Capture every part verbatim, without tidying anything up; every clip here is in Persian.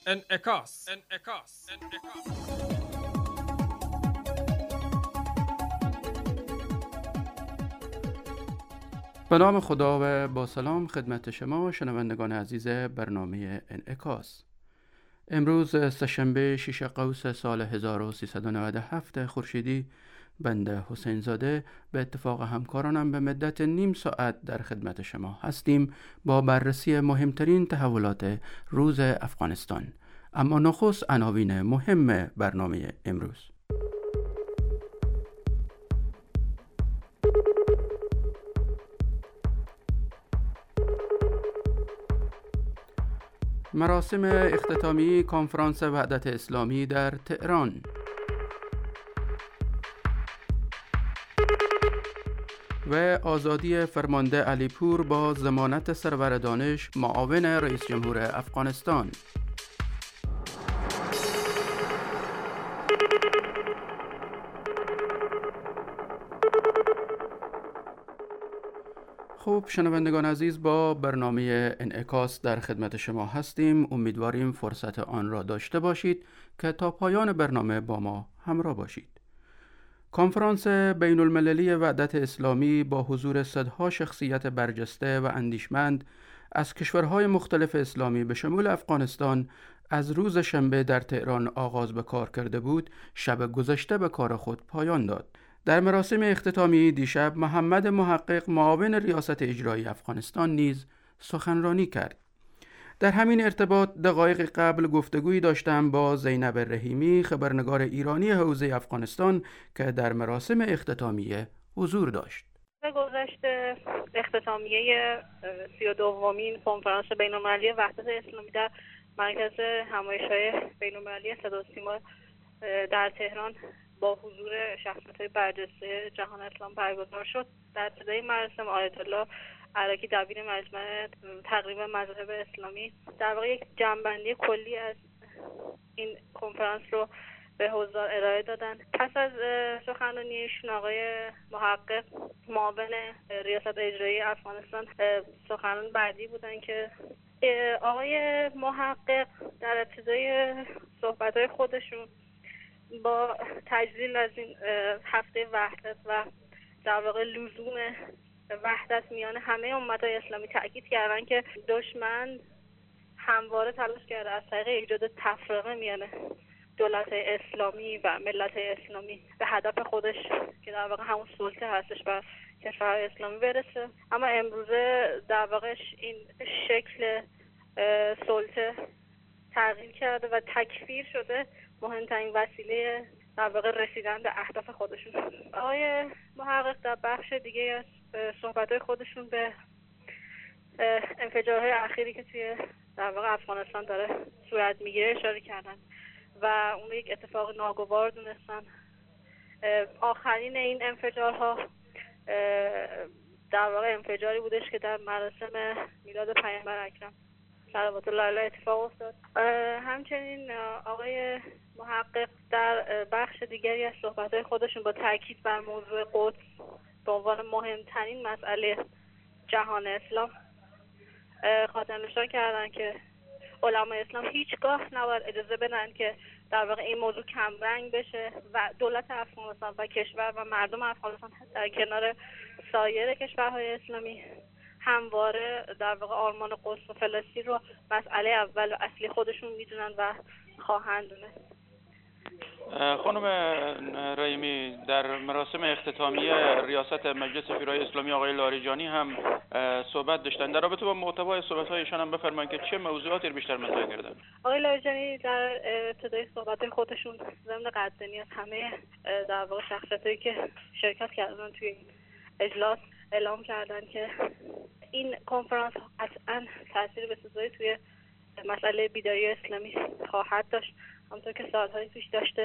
انعکاس انعکاس انعکاس به نام خدا و با سلام خدمت شما شنوندگان عزیز برنامه انعکاس. امروز سه‌شنبه شش قوس سال هزار و سیصد و نود و هفت خورشیدی، بنده حسین زاده به اتفاق همکارانم به مدت نیم ساعت در خدمت شما هستیم با بررسی مهمترین تحولات روز افغانستان. اما نخست عناوین مهم برنامه امروز. مراسم اختتامی کنفرانس وحدت اسلامی در تهران. و آزادی فرمانده علیپور با ضمانت سرور دانش معاون رئیس جمهور افغانستان. خوب شنوندگان عزیز، با برنامه انعکاس در خدمت شما هستیم. امیدواریم فرصت آن را داشته باشید که تا پایان برنامه با ما همراه باشید. کنفرانس بین المللی وحدت اسلامی با حضور صدها شخصیت برجسته و اندیشمند از کشورهای مختلف اسلامی به شمول افغانستان از روز شنبه در تهران آغاز به کار کرده بود، شب گذشته به کار خود پایان داد. در مراسم اختتامی دیشب محمد محقق معاون ریاست اجرایی افغانستان نیز سخنرانی کرد. در همین ارتباط دقایق قبل گفتگویی داشتم با زینب رحیمی، خبرنگار ایرانی حوزه افغانستان که در مراسم اختتامیه حضور داشت. گذشته اختتامیه سی و دومین کنفرانس بین‌المللی وحدت اسلامی در مرکز همایش‌های بین‌المللی صدا و سیما در تهران با حضور شخصیت‌های برجسته جهان اسلام برگزار شد. در ابتدای مراسم آیت الله عراقی دبیر مجمع تقریب مذاهب اسلامی در واقع یک جمع‌بندی کلی از این کنفرانس رو به حضار ارائه دادن. پس از سخنرانیشون آقای محقق معاون ریاست اجرایی افغانستان سخنران بعدی بودن که آقای محقق در ابتدای صحبت‌های خودشون با تجلیل از این هفته وحدت و در واقع لزوم وحدت میان همه امت‌های اسلامی تاکید کردن که دشمن همواره تلاش کرده از طریق ایجاد تفرقه میان دولت اسلامی و ملت اسلامی به هدف خودش که در واقع همون سلطه هستش و کشورهای اسلامی برسه. اما امروزه در واقع این شکل سلطه تغییر کرده و تکفیر شده مهمترین وسیله در واقع رسیدن به اهداف خودشون. آقای محقق در بخش دیگه از صحبت‌های خودشون به انفجارهای اخیری که توی در واقع افغانستان داره صورت میگیره اشاره کردن و اون یک اتفاق ناگوار دونستن. آخرین این انفجارها در واقع انفجاری بودش که در مراسم میلاد پیامبر اکرم صلوات الله علیه اتفاق افتاد. همچنین آقای محقق در بخش دیگری از صحبت‌های خودشون با تاکید بر موضوع قدس به عنوان مهمترین مسئله جهان اسلام خاطرنشان کردن که علمای اسلام هیچگاه نباید اجازه بدن که در واقع این موضوع کمرنگ بشه و دولت افغانستان و کشور و مردم افغانستان در کنار سایر کشورهای اسلامی همواره در واقع آرمان قدس و فلسطین رو مسئله اول و اصلی خودشون میدونن و خواهند دونست. خانم رحیمی، در مراسم اختتامی ریاست مجلس شورای اسلامی آقای لاریجانی هم صحبت داشتن. در رابطه با محتوای صحبت‌های ایشان هم بفرمایید که چه موضوعاتی رو بیشتر مطرح کردن؟ آقای لاریجانی در ابتدای صحبت خودشون ضمن قدردانی از همه در واقع شخصیتایی که شرکت کردن توی این اجلاس اعلام کردن که این کنفرانس قطعاً تاثیر بسزایی توی مسئله بیداری اسلامی خواهد داشت، همونطور که سالهای پیش داشته.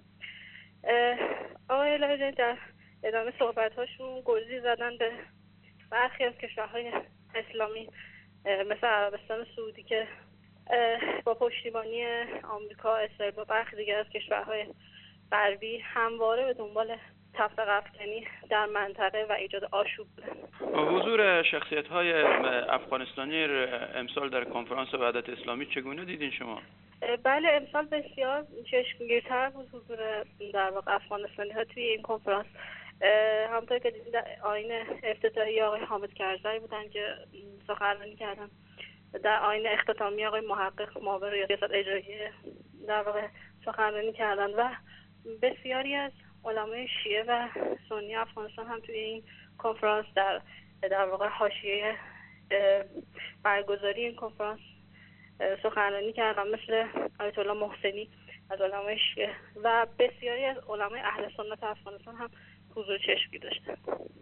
آقای لاریجانی در ادامه صحبت‌هاشون گزی زدن به برخی از کشورهای اسلامی مثل عربستان سعودی که با پشتیبانی آمریکا، اسرائیل و برخی دیگر از کشورهای غربی همواره به دنبال تفرقه افکنی در منطقه و ایجاد آشوب بودن. حضور شخصیت‌های افغانستانی امسال در کنفرانس وحدت اسلامی چگونه دیدین شما؟ بله، امسال بسیار چشمگیرتر بود حضور در واقع افغانستانی ها توی این کنفرانس. همونطور که دیدین در آیین افتتاحیه آقای حامد کرزی بودن که سخنرانی کردن، در آیین اختتامیه آقای محقق معاون ریاست اجراییه در واقع سخنرانی کردن و بسیاری از علمای شیعه و سنی افغانستان هم توی این کنفرانس در در واقع حاشیه برگزاری این کنفرانس سخنرانی کردن، مثل آیت الله محسنی از علمای شیعه و بسیاری از علمای اهل سنت افغانستان هم حضور چشمگیر داشتن.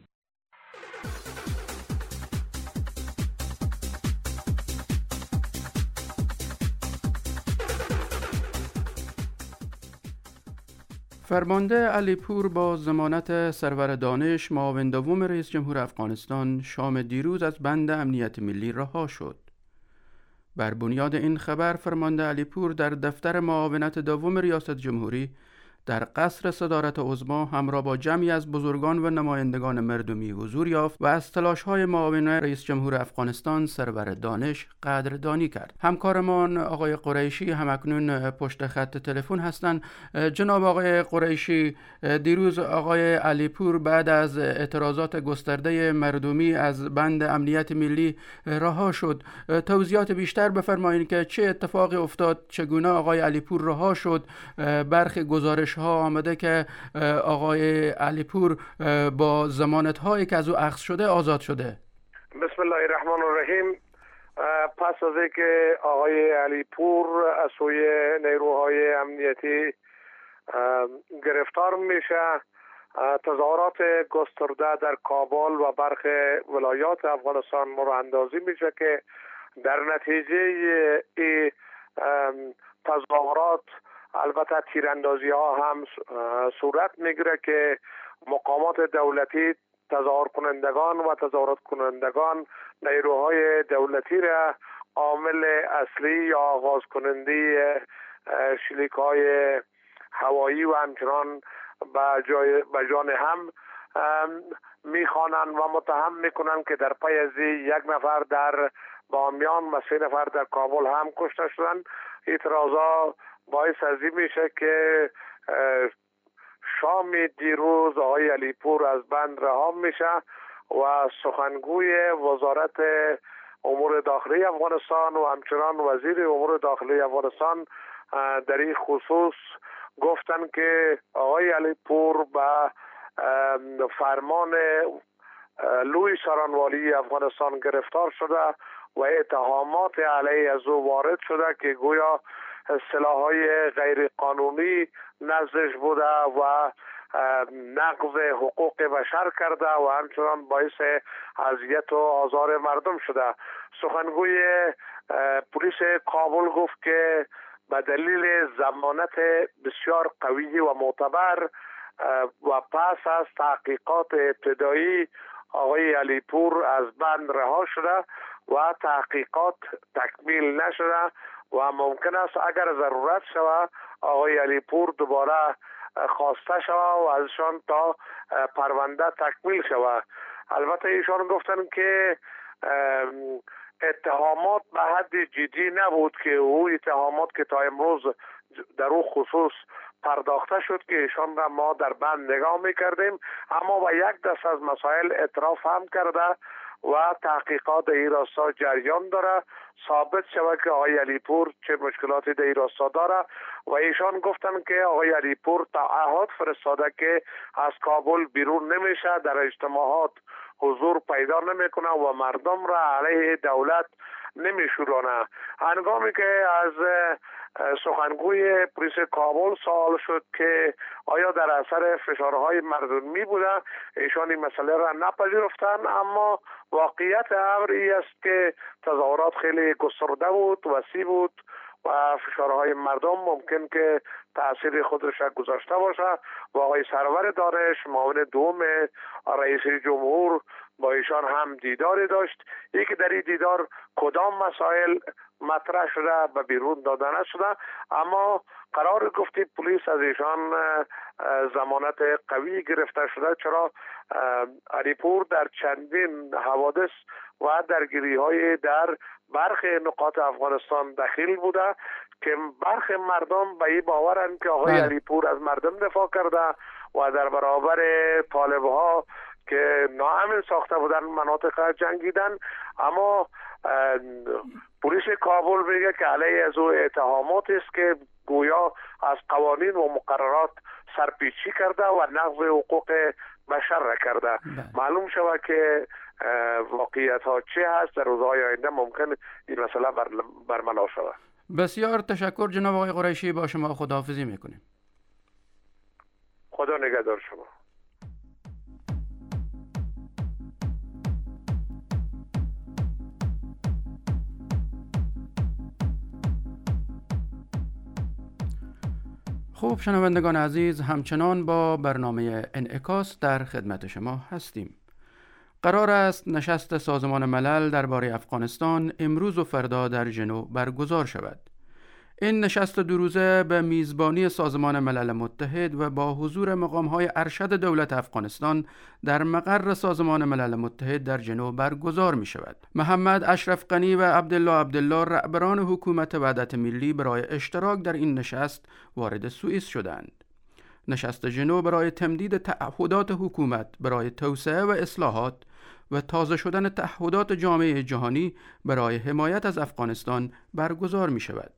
فرمانده علیپور با ضمانت سرور دانش معاون دوم رئیس جمهور افغانستان شام دیروز از بند امنیت ملی رها شد. بر بنیاد این خبر فرمانده علیپور در دفتر معاونت دوم ریاست جمهوری در قصر صدارت عظما همراه با جمعی از بزرگان و نمایندگان مردمی حضور یافت و از تلاش‌های معاون رئیس جمهور افغانستان سرور دانش قدردانی کرد. همکارمان آقای قریشی همکنون پشت خط تلفن هستند. جناب آقای قریشی، دیروز آقای علیپور بعد از اعتراضات گسترده مردمی از بند امنیت ملی رها شد. توضیحات بیشتر بفرمایید که چه اتفاقی افتاد، چگونه آقای علیپور رها شد. برخی گزارش ها آمده که آقای علیپور با ضمانت هایی که از او اخذ شده آزاد شده. بسم الله الرحمن الرحیم. پس از اینکه آقای علیپور از سوی نیروهای امنیتی گرفتار میشه، تظاهرات گسترده در کابل و برخی ولایات افغانستان راه اندازی میشه که در نتیجه این تظاهرات البته تیراندازی ها هم صورت میگیره که مقامات دولتی تظاهر کنندگان و تظاهرات کنندگان نیروهای دولتی را عامل اصلی یا آغاز کننده شلیک های هوایی و همچنان به جای به جان هم میخوانن و متهم میکنن که در پی از یک نفر در بامیان و سه نفر در کابل هم کشته شدن. اعتراضا باعث از این میشه که شام دیروز آقای علیپور از بند رها میشه و سخنگوی وزارت امور داخلی افغانستان و همچنان وزیر امور داخلی افغانستان در این خصوص گفتن که آقای علیپور به فرمان لوی سرانوالی افغانستان گرفتار شده و اتهامات علیه از او وارد شده که گویا سلاح‌های غیر قانونی نزدش بوده و نقض حقوق بشر کرده و همچنان باعث اذیت و آزار مردم شده. سخنگوی پلیس کابل گفت که به دلیل ضمانت بسیار قوی و معتبر و پس از تحقیقات ابتدایی آقای علیپور از بند رها شده و تحقیقات تکمیل نشده و ممکن است اگر ضرورت شود آقای علیپور دوباره خواسته شود و ازشان تا پرونده تکمیل شود. البته ایشان گفتن که اتهامات به حد جدی نبود که او اتهامات که تا امروز در او خصوص پرداخته شد که ایشان را ما در بند نگاه میکردیم، اما با یک دست از مسائل اعتراف هم کرده و تحقیقات در این راستا جریان داره ثابت شود که آقای علیپور چه مشکلاتی در این راستا داره و ایشان گفتن که آقای علیپور تعهد فرستاده که از کابل بیرون نمیشه، در اجتماعات حضور پیدا نمیکنه و مردم را علیه دولت نمیشورانه. هنگامی که از سخنگوی پلیس کابل سوال شد که آیا در اثر فشارهای مردمی بوده، ایشان این مسئله را نپذیرفتند، اما واقعیت امر این است که تظاهرات خیلی گسترده بود، وسیع بود و فشارهای مردم ممکن که تأثیر خودش را گذاشته باشه و آقای سرور دانش معاون دوم رئیس جمهور با ایشان هم دیداری داشت. یکی در این دیدار کدام مسائل مطرح شده به بیرون داده نشده، اما قرار گفتی پلیس از ایشان ضمانت قوی گرفته شده، چرا علیپور در چندین حوادث و درگیری های در برخی نقاط افغانستان دخیل بوده که برخی مردم به این باورند که آقای علیپور از مردم دفاع کرده و در برابر طالب ها که ناامن ساخته بودن مناطق جنگیدن. اما پلیس کابل میگه که علیه از او اتهامات است که گویا از قوانین و مقررات سرپیچی کرده و نقض حقوق بشر را کرده. معلوم شود که واقعیت ها چه هست، در روزهای آینده ممکن این مسئله برملا شود. بسیار تشکر جناب آقای قریشی، با شما خداحافظی میکنیم. خدا نگهدار شما. خوب شنوندگان عزیز، همچنان با برنامه انعکاس در خدمت شما هستیم. قرار است نشست سازمان ملل درباره افغانستان امروز و فردا در ژنو برگزار شود. این نشست دو روزه به میزبانی سازمان ملل متحد و با حضور مقام‌های ارشد دولت افغانستان در مقر سازمان ملل متحد در ژنو برگزار می شود. محمد اشرف غنی و عبدالله عبدالله رهبران حکومت وحدت ملی برای اشتراک در این نشست وارد سوئیس شدند. نشست ژنو برای تمدید تعهدات حکومت برای توسعه و اصلاحات و تازه شدن تعهدات جامعه جهانی برای حمایت از افغانستان برگزار می شود.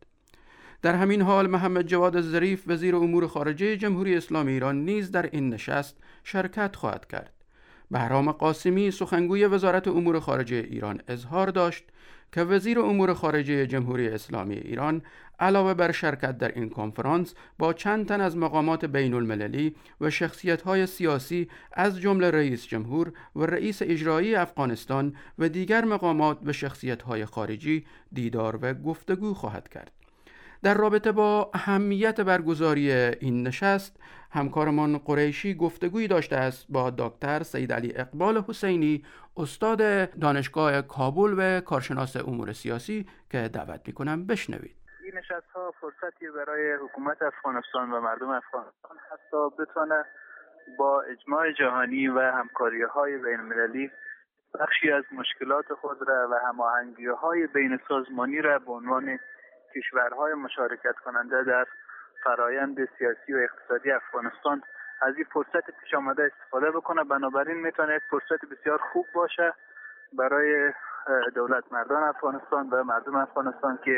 در همین حال محمد جواد ظریف وزیر امور خارجه جمهوری اسلامی ایران نیز در این نشست شرکت خواهد کرد. بهرام قاسمی سخنگوی وزارت امور خارجه ایران اظهار داشت که وزیر امور خارجه جمهوری اسلامی ایران علاوه بر شرکت در این کنفرانس با چند تن از مقامات بین المللی و شخصیت‌های سیاسی از جمله رئیس جمهور و رئیس اجرایی افغانستان و دیگر مقامات و شخصیت‌های خارجی دیدار و گفتگو خواهد کرد. در رابطه با اهمیت برگزاری این نشست، همکارمان قریشی گفتگویی داشته است با دکتر سید علی اقبال حسینی، استاد دانشگاه کابل و کارشناس امور سیاسی که دعوت می‌کنم بشنوید. این نشست‌ها فرصتی برای حکومت افغانستان و مردم افغانستان هست تا بتونه با اجماع جهانی و همکاری‌های بین‌المللی بخشی از مشکلات خود را و هماهنگی‌های بین سازمانی را به عنوان کشورهای مشارکت کننده در فرایند سیاسی و اقتصادی افغانستان از این فرصت پیش آمده استفاده بکنه. بنابراین میتونه یک فرصت بسیار خوب باشه برای دولت مردان افغانستان و مردم افغانستان که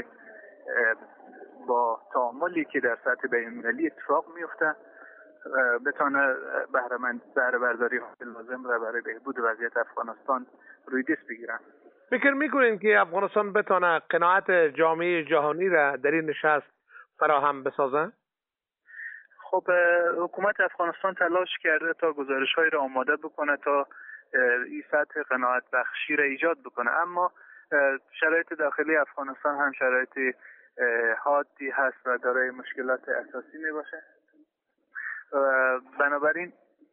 با تعاملی که در سطح بین‌المللی اتفاق میفته بتونه بهره‌مند بهره برداری لازم را برای بهبود وضعیت افغانستان روی دست بگیرن. فکر میکنین که افغانستان بتونه قناعت جامعه جهانی را در این نشست فراهم بسازه؟ خب حکومت افغانستان تلاش کرده تا گزارش‌هایی را آماده بکنه تا این سطح قناعت بخشی را ایجاد بکنه، اما شرایط داخلی افغانستان هم شرایط حادی هست و دارای مشکلات اساسی می باشه. بنابراین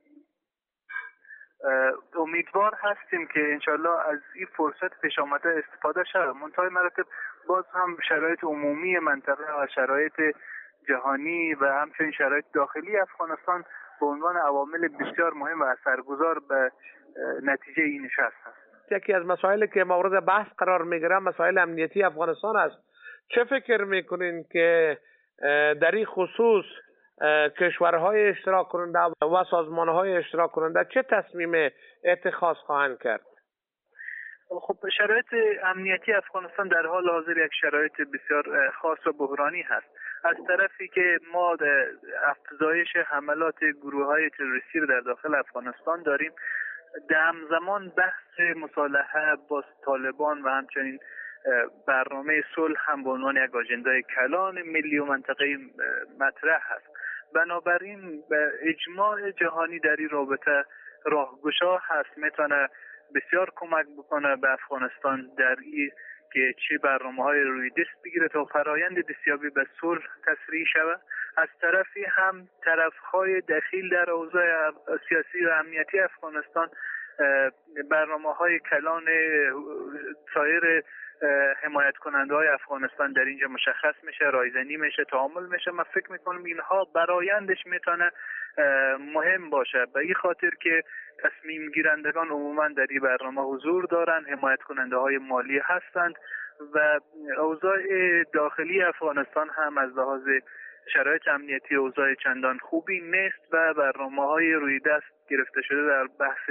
امیدوار هستیم که انشالله از این فرصت پیش آمده استفاده شود. منتهای مراتب باز هم شرایط عمومی منطقه و شرایط جهانی و همچنین شرایط داخلی افغانستان به عنوان عوامل بسیار مهم و اثرگذار به نتیجه این نشست هست. یکی از مسائلی که مورد بحث قرار میگیره مسائل امنیتی افغانستان است. چه فکر میکنین که در این خصوص کشورهای اشتراک کننده و سازمانهای اشتراک کننده چه تصمیم اتخاذ خواهند کرد؟ خب شرایط امنیتی افغانستان در حال حاضر یک شرایط بسیار خاص و بحرانی هست. از طرفی که ما افزایش حملات گروه‌های تروریستی رو در داخل افغانستان داریم، در همزمان بحث مصالحه با طالبان و همچنین برنامه صلح هم به عنوان یک آژندای کلان ملی و منطقه‌ای مطرح هست. بنابراین به اجماع جهانی در این رابطه راهگشا هست، میتونه بسیار کمک بکنه به افغانستان در این که چه برنامه‌های روی دست بگیره تا فرایند دستیابی به صلح تسریع شود. از طرفی هم طرف‌های دخیل در اوضاع سیاسی و امنیتی افغانستان برنامه‌های کلان سایر حمایت کننده های افغانستان در اینجا مشخص میشه، رایزنی میشه، تعامل میشه. من فکر میکنم اینها برآیندش میتونه مهم باشه، به این خاطر که تصمیم گیرندگان عموما در این برنامه حضور دارن، حمایت کننده های مالی هستند و اوضاع داخلی افغانستان هم از لحاظ شرایط امنیتی اوضاع چندان خوبی نیست و برنامه‌های روی دست گرفته شده در بحث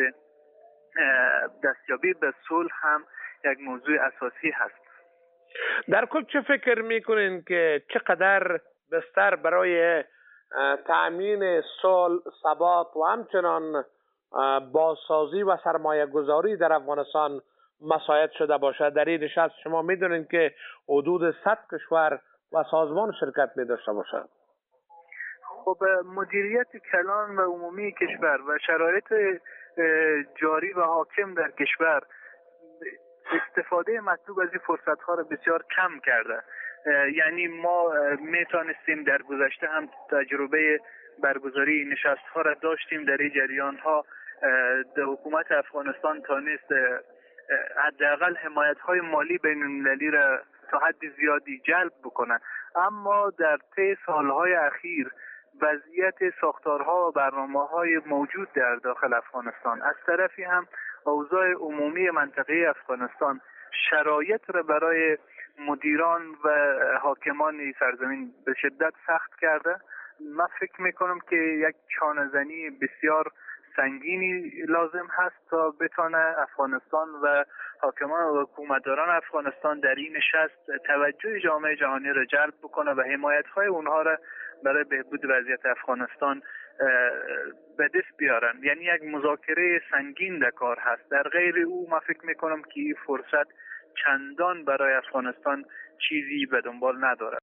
دستیابی به صلح هم یک موضوع اساسی هست. در کل چه فکر میکنین که چقدر بستر برای تأمین صلح، ثبات و همچنان بازسازی و سرمایه گذاری در افغانستان مساعد شده باشد؟ در این نشست شما میدونین که حدود صد کشور و سازمان شرکت می داشته باشد. خب مدیریت کلان و عمومی کشور و شرایط جاری و حاکم در کشور استفاده مطلوب از این فرصت ها را بسیار کم کرده. یعنی ما میتونستیم در گذشته هم تجربه برگزاری نشست ها را داشتیم، در این جریان ها در حکومت افغانستان تانست حداقل حمایت های مالی بین المللی را تا حد زیادی جلب بکنه، اما در طی سالهای اخیر وضعیت ساختارها و برنامه‌های موجود در داخل افغانستان از طرفی هم اوضاع عمومی منطقه افغانستان شرایط را برای مدیران و حاکمان سرزمین به شدت سخت کرده. من فکر میکنم که یک چانه‌زنی بسیار سنگینی لازم هست تا بتانه افغانستان و حاکمان و حکومتداران افغانستان در این نشست توجه جامعه جهانی را جلب بکنه و حمایت‌های اونها را برای بهبود وضعیت افغانستان به دست بیارن. یعنی یک مذاکره سنگین در کار هست. در غیر او من فکر میکنم که این فرصت چندان برای افغانستان چیزی به دنبال نداره.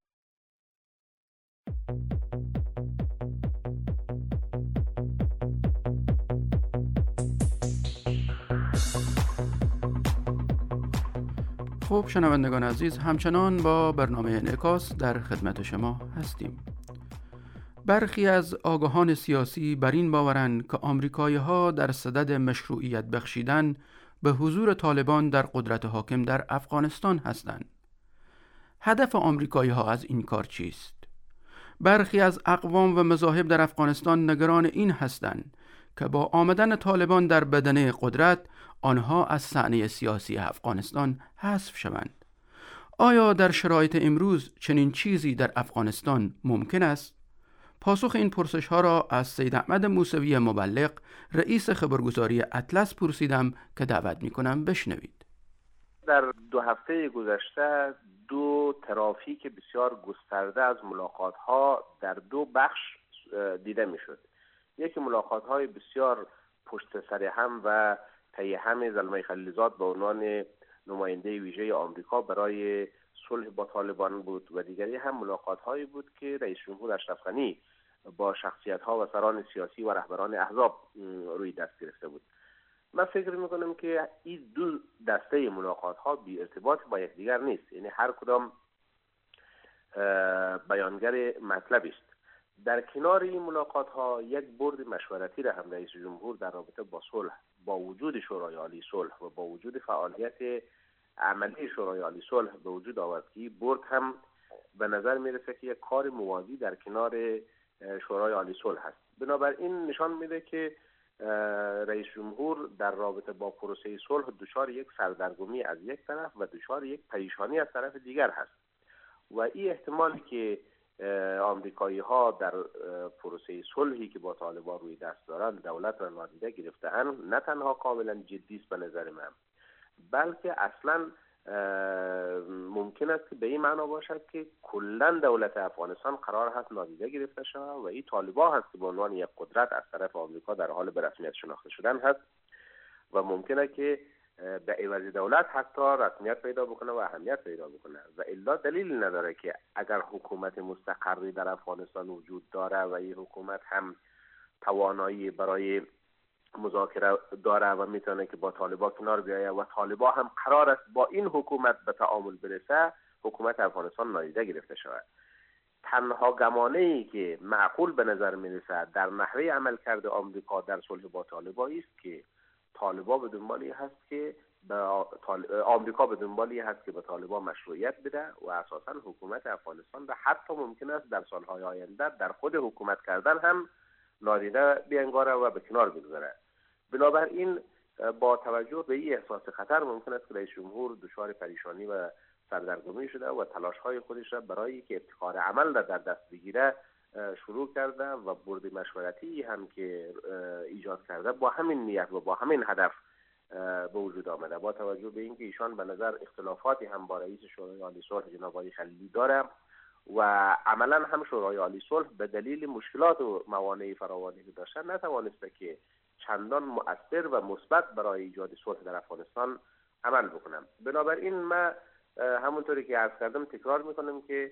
خب شنوندگان عزیز، همچنان با برنامه انعکاس در خدمت شما هستیم. برخی از آگاهان سیاسی بر این باورند که آمریکایی‌ها در صدد مشروعیت بخشیدن به حضور طالبان در قدرت حاکم در افغانستان هستند. هدف آمریکایی‌ها از این کار چیست؟ برخی از اقوام و مذاهب در افغانستان نگران این هستند که با آمدن طالبان در بدنه قدرت آنها از صحنه سیاسی افغانستان حذف شوند. آیا در شرایط امروز چنین چیزی در افغانستان ممکن است؟ پاسخ این پرسش ها را از سید احمد موسوی مبلغ، رئیس خبرگزاری اطلس پرسیدم که دعوت می کنم بشنوید. در دو هفته گذشته دو ترافیک بسیار گسترده از ملاقات ها در دو بخش دیده می شد. یکی ملاقات های بسیار پشت سر هم و طی هم زلمه خلیلزاد به عنوان نماینده ویژه آمریکا برای صلح با طالبان بود و دیگری هم ملاقات هایی بود که رئیس جمهور اشرف غنی با شخصیت ها و سران سیاسی و رهبران احزاب روی دست گرفته بود. من فکر میکنم که این دو دسته ملاقات ها بی ارتباط با یکدیگر نیست، یعنی هر کدام بیانگر مطلبی است. در کنار این ملاقات ها یک برد مشورتی را هم رئیس جمهور در رابطه با صلح با وجود شورای عالی صلح و با وجود فعالیت عملی شورای عالی صلح به وجود آورد که برد هم به نظر میرسه که یک کار موازی در کنار شورای عالی صلح هست. بنابراین نشان میده که رئیس جمهور در رابطه با پروسه صلح دچار یک سردرگمی از یک طرف و دچار یک پریشانی از طرف دیگر هست و این احتمالی که آمریکایی ها در پروسه صلحی که با طالبان روی دست دارن دولت را نادیده گرفته‌اند نه تنها کاملا جدی است به نظر من، بلکه اصلا ممکن است که به این معنا باشد که کلا دولت افغانستان قرار هست نادیده گرفته شود و این طالبان هست که به عنوان یک قدرت از طرف آمریکا در حال به رسمیت شناخته شدن هست و ممکنه که به عوض دولت حتی رسمیت پیدا بکنه و اهمیت پیدا بکنه و الا دلیل نداره که اگر حکومت مستقری در افغانستان وجود داره و این حکومت هم توانایی برای مذاکره داره و میتونه که با طالبان کنار بیایه و طالبان هم قرار است با این حکومت به تعامل برسه، حکومت افغانستان نادیده گرفته شود. تنها گمانه ای که معقول به نظر میرسه در نحوه عمل کرده آمریکا در صلح با طالبان است که طالبان به دنبال این هست که آمریکا به دنبالی هست که به طالبان مشروعیت بده و اساساً حکومت افغانستان را حتی ممکن است در سالهای آینده در خود حکومت کردن هم نادیده بینگاره و به کنار بگذاره. بنابراین با توجه به این احساس خطر ممکن است که رئیس جمهور دچار پریشانی و سردرگمی شده و تلاش‌های خودش را برای که ابتکار عمل را در دست بگیره شروع کرده و بورد مشورتی هم که ایجاد کرده با همین نیت و با همین هدف به وجود آمده. با توجه به اینکه ایشان به نظر اختلافاتی هم با رئیس شورای عالی صلح جناب آقای خلیلی داره و عملا هم شورای عالی صلح به دلیل مشکلات و موانع فراوانی که داشته نتوانسته که چندان مؤثر و مثبت برای ایجاد صلح در افغانستان عمل بکنم. بنابراین ما همونطوری که عرض کردم تکرار میکنم که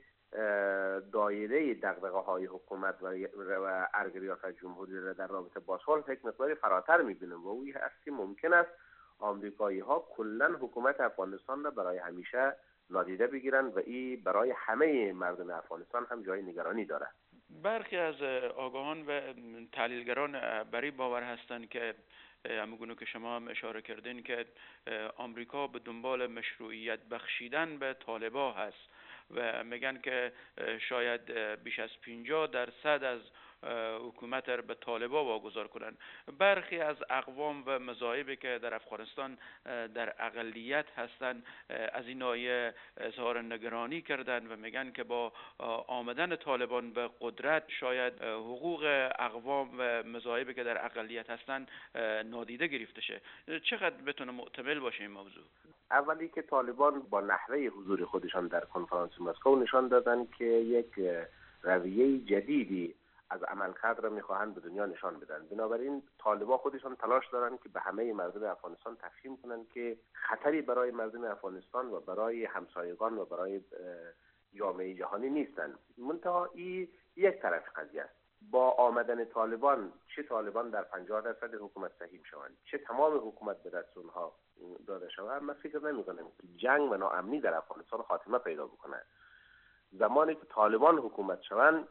دایره دغدغه‌های حکومت و ارگ ریاست جمهوری را در رابطه با صلح یک مقداری فراتر میبینم و اوی هست که ممکن است آمریکایی ها کلا حکومت افغانستان را برای همیشه نادیده بگیرن و این برای همه مردم افغانستان هم جای نگرانی داره. برخی از آگاهان و تحلیلگران بر باور هستند که همونگونه که شما هم اشاره کردین که آمریکا به دنبال مشروعیت بخشیدن به طالبان هست و میگن که شاید بیش از پنجاه درصد از حکومت را به طالبان واگذار کنن. برخی از اقوام و مذاهبی که در افغانستان در اقلیت هستند از این ناحیه اظهار نگرانی کردند و میگن که با آمدن طالبان به قدرت شاید حقوق اقوام و مذاهبی که در اقلیت هستند نادیده گرفته شه. چقدر بتونه محتمل باشه این موضوع؟ اولی که طالبان با نحوه حضور خودشان در کنفرانس مسکو نشان دادن که یک رویه جدیدی از عملکرد را میخواهند به دنیا نشان بدن. بنابراین طالبان خودشان تلاش دارن که به همه مردم افغانستان تفهیم کنن که خطری برای مردم افغانستان و برای همسایگان و برای جامعه جهانی نیستن. منتها این یک طرف قضیه است. با آمدن طالبان، چه طالبان در پنجاه درصد حکومت سهیم شوند، چه تمام حکومت به دست اونها داده شود، من فکر نمی کنم که جنگ و ناامنی در افغانستان خاتمه پیدا بکنه. زمانی که طالبان حکومت شوند،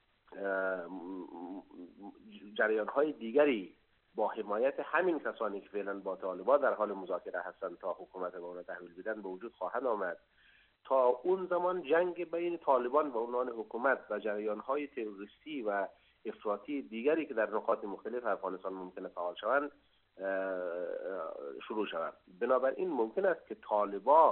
جریان‌های دیگری با حمایت همین کسانی که فعلا با طالبان در حال مذاکره هستند تا حکومت به اونها تحویل بدن به وجود خواهند آمد. تا اون زمان جنگ بین طالبان و عنوان حکومت و جریان‌های تروریستی و افراطی دیگری که در نقاط مختلف افغانستان ممکنه فعال شوند شروع شود. بنابراین ممکن است که طالبان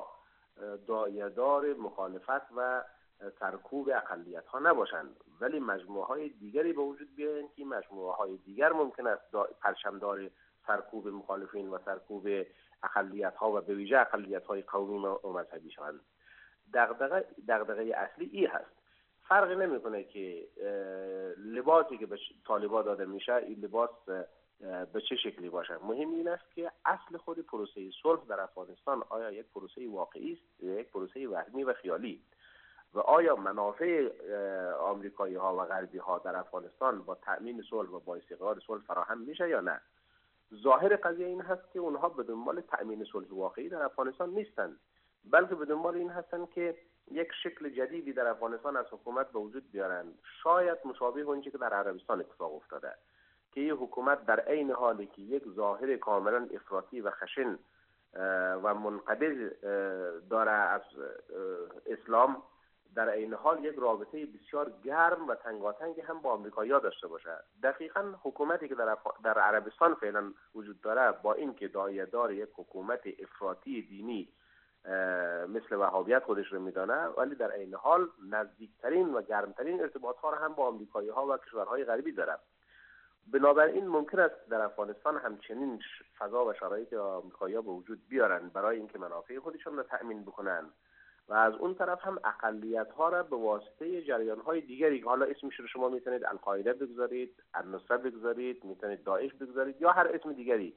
دایه‌دار مخالفت و سرکوب اقلیت ها نباشند، ولی مجموعه های دیگری به وجود بیایند که مجموعه های دیگر ممکن است پرچمدار سرکوب مخالفین و سرکوب اقلیت ها و به ویژه اقلیت های قومی و مذهبی شوند. دغدغه دغدغه اصلی ای هست. فرقی نمیکنه که لباسی که به طالبان داده میشه این لباس به چه شکلی باشه. مهم این است که اصل خود پروسه صلح در افغانستان آیا یک پروسه واقعی است یا یک پروسه وهمی و خیالی، و آیا منافع آمریکایی ها و غربی ها در افغانستان با تأمین صلح و با استقرار صلح فراهم میشه یا نه. ظاهر قضیه این هست که اونها به دنبال تأمین صلح واقعی در افغانستان نیستند، بلکه به دنبال این هستند که یک شکل جدیدی در افغانستان از حکومت به وجود بیارند، شاید مشابه اونچه که در عربستان اتفاق افتاده که این حکومت در عین حالی که یک ظاهر کاملا افراطی و خشن و منقبض داره از اسلام، در این حال یک رابطه بسیار گرم و تنگاتنگ هم با آمریکایی‌ها داشته باشه. دقیقاً حکومتی که در, اف... در عربستان فعلا وجود داره با اینکه دایه‌دار یک حکومت افراطی دینی مثل وهابیت خودش رو میدانه، ولی در این حال نزدیکترین و گرمترین ارتباط‌ها را هم با آمریکایی‌ها و کشورهای غربی داره. بنابراین ممکن است در افغانستان همچنین فضا و شرایط آمریکایی‌ها به وجود بیارن برای اینکه منافع خودشون را تأمین بکنن و از اون طرف هم اقلیت‌ها را به واسطه جریان‌های دیگری که حالا اسمش رو شما میتونید القاعده بگذارید، النصره بگذارید، میتونید داعش بگذارید یا هر اسم دیگری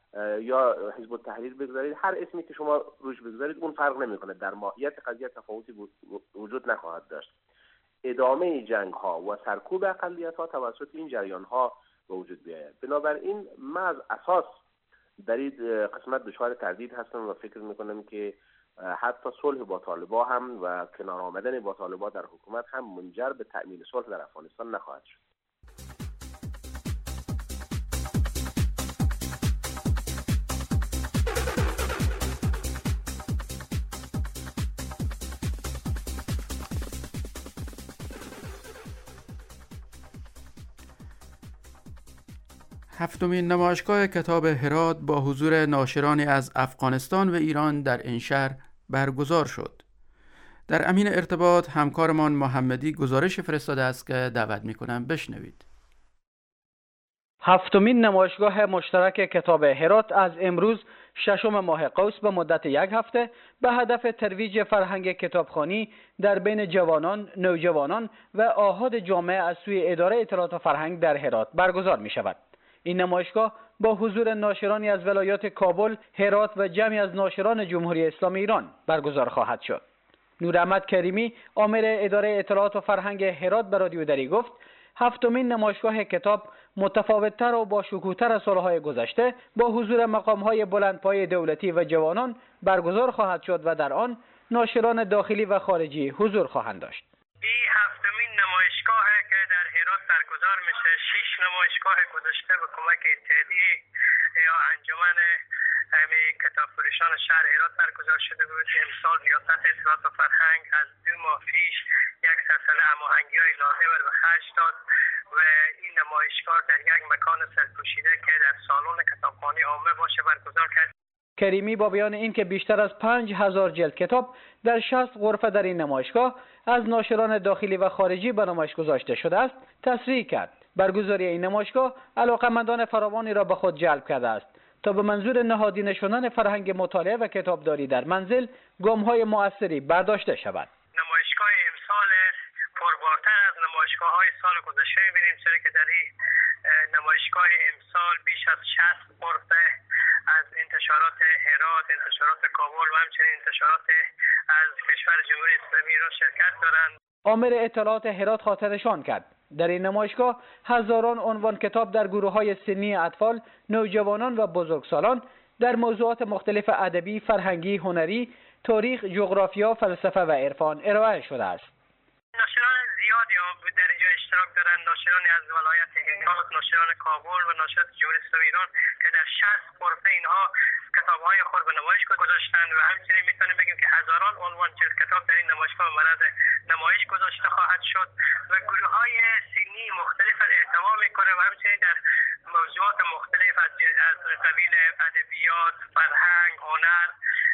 یا حزب التحریر بگذارید، هر اسمی که شما روش بگذارید اون فرق نمیکنه، در ماهیت قضیه تفاوتی وجود نخواهد داشت. ادامه جنگ‌ها و سرکوب اقلیت‌ها توسط این جریان‌ها به وجود بیاید. بنابراین من از اساس در این قسمت دچار تردید هستم و فکر میکنم که حتی صلح با طالبان هم و کنار آمدن با طالبان در حکومت هم منجر به تأمین صلح در افغانستان نخواهد شد. هفتمین نمایشگاه کتاب هرات با حضور ناشرانی از افغانستان و ایران در این شهر برگزار شد. در امین ارتباط همکارمان محمدی گزارش فرستاده است که دعوت می‌کنم بشنوید. هفتمین نمایشگاه مشترک کتاب هرات از امروز ششم ماه قوس به مدت یک هفته به هدف ترویج فرهنگ کتابخوانی در بین جوانان، نوجوانان و آحاد جامعه از سوی اداره اطلاعات و فرهنگ در هرات برگزار می شود. این نمایشگاه با حضور ناشرانی از ولایات کابل، هرات و جمعی از ناشران جمهوری اسلامی ایران برگزار خواهد شد. نوراحمد کریمی، آمر اداره اطلاعات و فرهنگ هرات به رادیو دری گفت هفتمین نمایشگاه کتاب متفاوت‌تر و با شکوه‌تر از سالهای گذشته با حضور مقام‌های بلندپایه دولتی و جوانان برگزار خواهد شد و در آن ناشران داخلی و خارجی حضور خواهند داشت. این هفتمین نمایشگاه که در هرات برگزار میشه. شش نمایشگاه گذشته به کمک اتحادیه یا انجمن همه کتاب فروشان شهر هرات برگزار شده بود. امسال ریاست اطلاعات و فرهنگ از دو ماه پیش یک سلسله هماهنگی‌های لازم را به خرج داد و این نمایشگاه در یک مکان سرپوشیده که در سالن کتابخانه عامه باشه برگزار کرد. کریمی با بیان این که بیشتر از پنج هزار جلد کتاب در شصت غرفه در این نمایشگاه از ناشران داخلی و خارجی به نمایش گذاشته شده است، تصریح کرد برگزاری این نمایشگاه علاقه‌مندان فراوانی را به خود جلب کرده است تا به منظور نهادینه شدن فرهنگ مطالعه و کتابداری در منزل گام‌های مؤثری برداشته شود. نمایشگاه امسال پربارتر از نمایشگاه‌های سال گذشته می‌بینیم، چرا که در این نمایشگاه امسال بیش از شصت غرفه از انتشارات هرات، انتشارات کابل و همچنین انتشارات از کشور جمهوری اسلامی ایران شرکت دارند. آمر اطلاعات هرات خاطرشان کرد در این نمایشگاه هزاران عنوان کتاب در گروه‌های سنی اطفال، نوجوانان و بزرگسالان در موضوعات مختلف ادبی، فرهنگی، هنری، تاریخ، جغرافیا، فلسفه و عرفان ارائه شده است. ناشران زیادی در اینجا اشتراک دارند، ناشرانی از ولایت هرات، ناشران کابل و ناشرات جمهوری اسلامی ایران که در شصت غرفه اینها کتاب‌های خود به نمایش گذاشتند و همچنین میتونیم بگیم که هزاران عنوان جلد کتاب در این نمایشگاه به معرض نمایش گذاشته خواهد شد و گروه‌های سنی مختلف اهتمام میکنه و همچنین در موضوعات مختلف از از قبیل ادبیات، فرهنگ، هنر،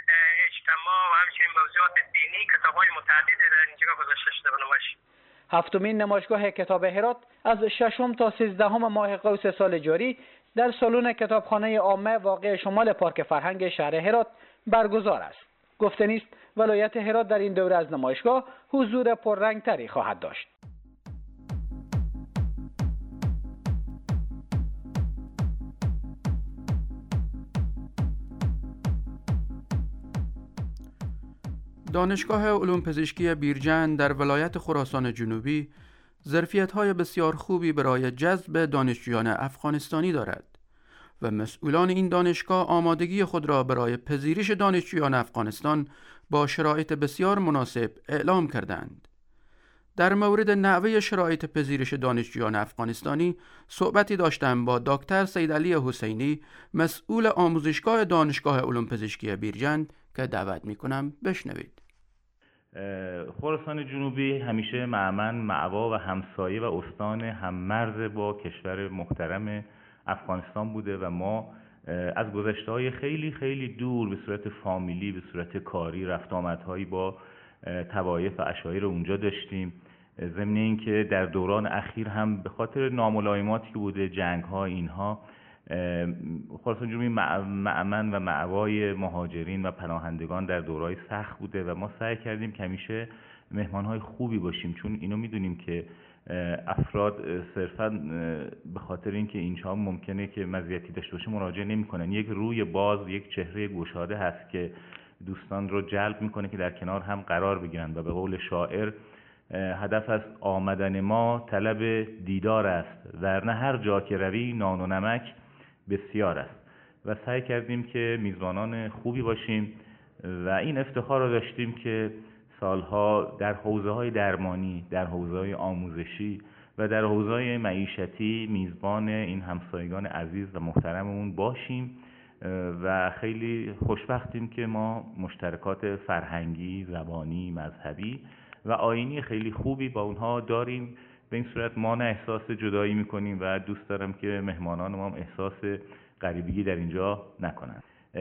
اجتماع و همچنین موضوعات دینی کتاب‌های متعددی در اینجا گذاشته شده به نمایش. هفتمین نمایشگاه کتاب هرات از ششم تا سیزدهم ماه قوس سال جاری در سالن کتابخانه عامه واقع شمال پارک فرهنگ شهر هرات برگزار است. گفته نیست ولایت هرات در این دوره از نمایشگاه حضور پررنگتری خواهد داشت. دانشگاه علوم پزشکی بیرجند در ولایت خراسان جنوبی ظرفیت‌های بسیار خوبی برای جذب دانشجویان افغانستانی دارد و مسئولان این دانشگاه آمادگی خود را برای پذیرش دانشجویان افغانستان با شرایط بسیار مناسب اعلام کردند. در مورد نحوه شرایط پذیرش دانشجویان افغانستانی صحبتی داشتم با دکتر سیدعلی حسینی، مسئول آموزشگاه دانشگاه علوم پزشکی بیرجند که دعوت می‌کنم بشنوید. خراسان جنوبی همیشه معمن، معوا و همسایه و استان هممرز با کشور محترم افغانستان بوده و ما از گذشته‌های خیلی خیلی دور به صورت فامیلی، به صورت کاری رفت آمدهایی با طوایف و عشایر اونجا داشتیم. ضمن اینکه در دوران اخیر هم به خاطر ناملایماتی که بوده، جنگ‌ها، اینها، خراسان جنوبی مأمن و مأوای مهاجرین و پناهندگان در دورهای سخت بوده و ما سعی کردیم که همیشه مهمانهای خوبی باشیم، چون اینو میدونیم که افراد صرفا به خاطر اینکه اینجا ممکنه که مزیتی داشته باشه مراجعه نمی‌کنن. یک روی باز، یک چهره گشاده هست که دوستان رو جلب میکنه که در کنار هم قرار بگیرن و به قول شاعر هدف از آمدن ما طلب دیدار است، ورنه هر جا که روی نان و نمک بسیار است. و سعی کردیم که میزبانان خوبی باشیم و این افتخار رو داشتیم که سالها در حوزه‌های درمانی، در حوزه‌های آموزشی و در حوزه‌های معیشتی میزبان این همسایگان عزیز و محترممون باشیم و خیلی خوشبختیم که ما مشترکات فرهنگی، زبانی، مذهبی و آیینی خیلی خوبی با اونها داریم به این صورت ما نه احساس جدایی میکنیم و دوست دارم که مهمانان ما هم احساس غریبگی در اینجا نکنن.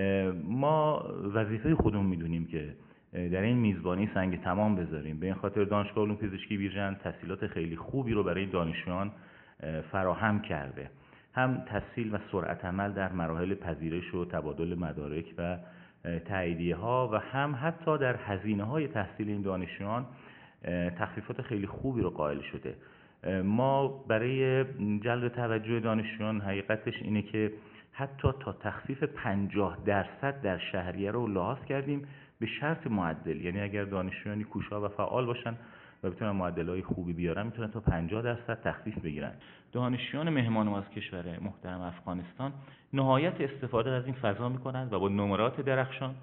ما وظیفه خودمون میدونیم که در این میزبانی سنگ تمام بذاریم. به این خاطر دانشگاه علوم پزشکی بیرجند تسهیلات خیلی خوبی رو برای دانشجویان فراهم کرده، هم تسهیل و سرعت عمل در مراحل پذیرش و تبادل مدارک و تاییدیه ها و هم حتی در هزینه های تحصیل این دانشجویان تخفیفات خیلی خوبی رو قائل شده. ما برای جلب توجه دانشجویان حقیقتش اینه که حتی تا تخفیف پنجاه درصد در شهریه رو لحاظ کردیم به شرط معدل، یعنی اگر دانشجویانی کوشا و فعال باشن و بتونن معدل‌های خوبی بیارن میتونن تا پنجاه درصد تخفیف بگیرن. دانشجویان مهمان ما از کشور محترم افغانستان نهایت استفاده از این فضا میکنن و با نمرات درخشان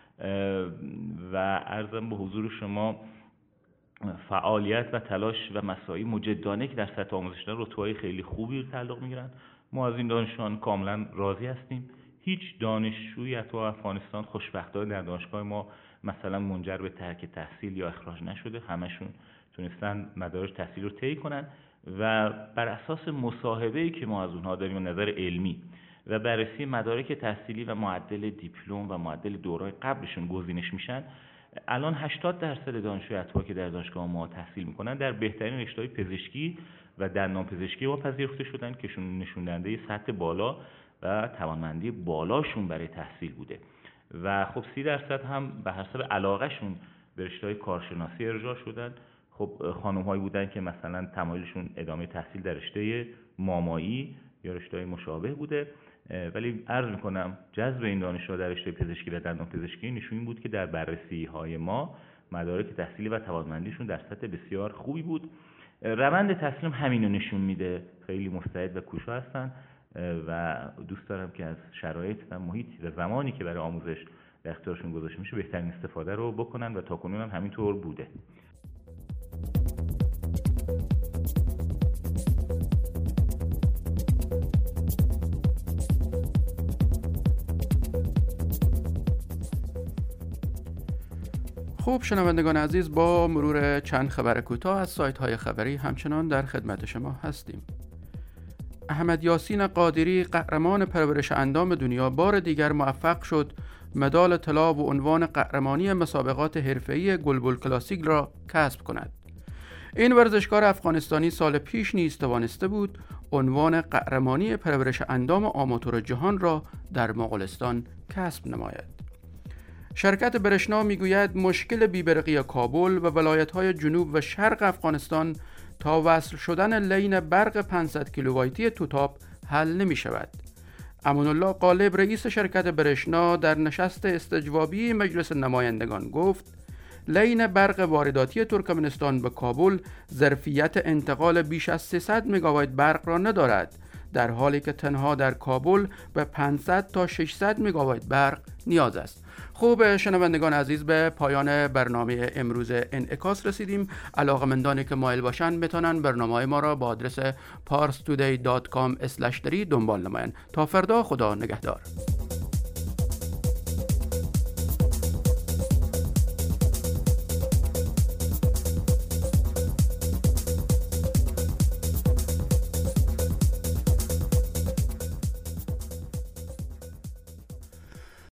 و عرضم به حضور شما فعالیت و تلاش و مساعی مجدانه که در سطح آموزش دارن رتبه‌های خیلی خوبی رو تعلق میگیرن. ما از این دانشجویان کاملا راضی هستیم. هیچ دانشجویی از افغانستان خوشبختانه در دانشگاه ما مثلا منجر به ترک تحصیل یا اخراج نشده، همشون تونستن مدارج تحصیل رو طی کنن و بر اساس مصاحبه‌ای که ما از اونها داریم و نظر علمی و بررسی مدارک تحصیلی و معدل دیپلم و معدل دوره‌های قبلشون گزینش میشن. الان هشتاد درصد دانشجوی اتباع که در دانشگاه ما تحصیل میکنن در بهترین رشته‌های پزشکی و دندانپزشکی ما پذیرفته شدن که نشون دهنده سطح بالا و توانمندی بالاشون برای تحصیل بوده و خب سی درصد هم به حسب علاقهشون به رشته‌های کارشناسی ارجاع شدن. خب خانم‌هایی بودن که مثلا تمایلشون ادامه تحصیل در رشته مامایی یا رشته‌های مشابه بوده، ولی عرض می‌کنم جذب این دانشجوها در رشته پزشکی و دندانپزشکی نشون این بود که در بررسی‌های ما مدارک تحصیلی و توانمندیشون در سطح بسیار خوبی بود. روند تحصیل هم همین رو نشون میده، خیلی مستعد و کوشا هستن و دوست دارم که از شرایط و محیط و زمانی که برای آموزش در اختیارشون گذاشته میشه بهترین استفاده رو بکنن و تاکنون هم همینطور بوده. خوب شنوندگان عزیز، با مرور چند خبر کوتاه از سایت های خبری همچنان در خدمت شما هستیم. احمد یاسین قادری قهرمان پرورش اندام دنیا بار دیگر موفق شد مدال طلا و عنوان قهرمانی مسابقات حرفه‌ای گلبول کلاسیک را کسب کند. این ورزشکار افغانستانی سال پیش نیز توانسته بود عنوان قهرمانی پرورش اندام آماتور جهان را در مغولستان کسب نماید. شرکت برشنا میگوید مشکل بیبرقی کابل و ولایت‌های جنوب و شرق افغانستان تا وصل شدن لین برق پانصد کیلوواتی توتاپ حل نمی شود. امان الله غالب رئیس شرکت برشنا در نشست استجوابی مجلس نمایندگان گفت لین برق وارداتی ترکمنستان به کابل ظرفیت انتقال بیش از سیصد مگاوات برق را ندارد، در حالی که تنها در کابل به پانصد تا ششصد مگاوات برق نیاز است. خوب شنوندگان عزیز، به پایان برنامه امروز انعکاس رسیدیم. علاقه‌مندانی که مایل باشند میتونن برنامه ما را با آدرس پارس تودی دات کام اسلش تری دنبال نمایند. تا فردا، خدا نگهدار.